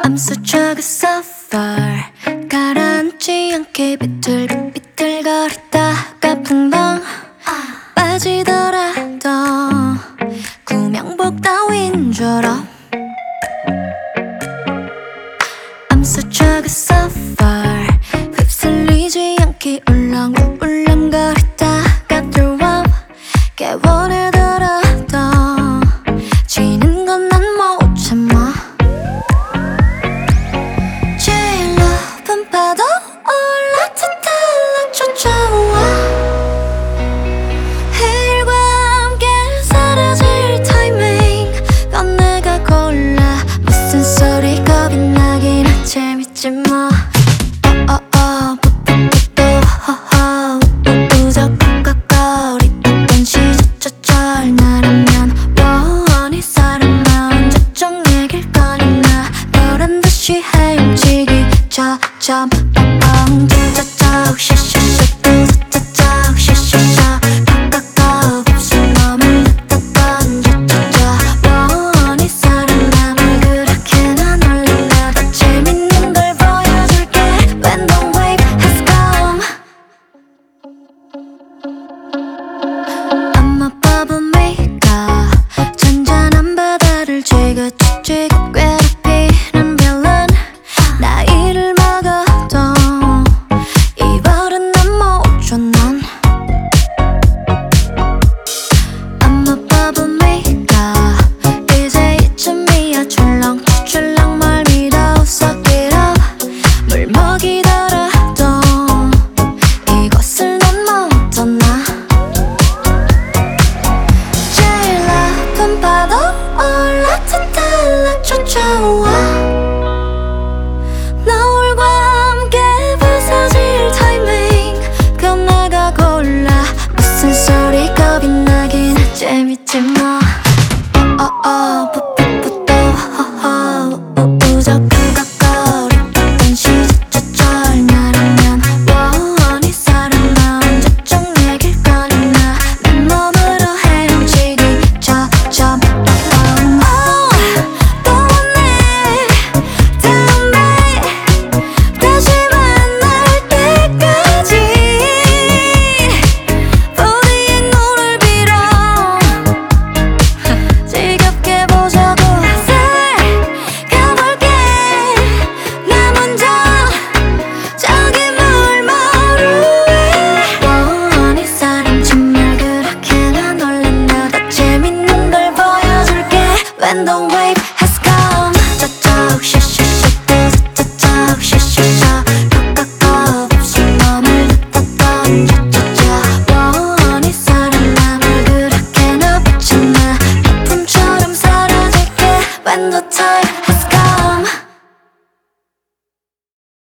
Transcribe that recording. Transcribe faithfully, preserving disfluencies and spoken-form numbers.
I'm such a good suffer. 가라앉지 않게 비틀비틀거리다가 풍덩 빠지더라도 구명복 따윈 줄 알아. I'm such a good suffer. 휩쓸리지 않게 울렁울렁거리다가 들어 깨워내더라도 지는 건 난 못 참아. 제일 높은 파도 올라타탈락 쫓아와. 해일과 함께 사라질 타이밍 건 내가 골라. 무슨 소리 겁이 나긴 해. 재밌지 뭐. 어어어 붓붓붓도 허허 우우적 깍깍거리던 시저저절 나라면 원히 사람 마음 저쪽 얘길 꺼내나. 너란 듯이 헤엄치기 저점 뻥뻥 짜짜짜 샤샤샤 짜짜짜 샤샤샤 깍깍깍 입술 놈을 뜯었던 짜짜짜 원히 사람 남을 그렇게나 놀린다. 더 재밌는 걸 보여줄게. When the wave has come. I'm a bubble maker. 잔잔한 바다를 지그치고 괴롭히는 빌런. 나이를 먹어도 이 버릇 난 못 줘 넌. I'm a bubble maker. 이제 이쯤이야 출렁출렁 뭘 믿어 suck it up. 물 먹이더라도 이것을 넌 못 떠나. 제일 높은 파도 올라타탈락 쫓아와. 노을과 함께 부서질 타이밍 그건 내가 골라. 무슨 소리 겁이 나긴 해. 재밌지 뭐. 어어어 붓붓붓도 허허 우우적 깍깍거리던 시저저절 나라면 원히 사람 마음 저쪽 얘길 꺼내나. 내 몸으로 헤엄치기 저점 뻥뻥. 또 왔네 다음에 다시 만날 때까지 부디의 눈을 빌어 지겹게 보자고. 가볼게 나 먼저 저기 물마루에. 원히 사람 정말 그렇게나 놀랬나. 더 재밌는 걸 보여줄게. When the wave has come. 짜짝 샤샤샤 짜짜짝 샤샤샤 깍깍깍 입술 놈을 뜯었던 짜짜짜 원히 사람 남을 그렇게나 붙였나. 거품처럼 사라질게. When the time has come.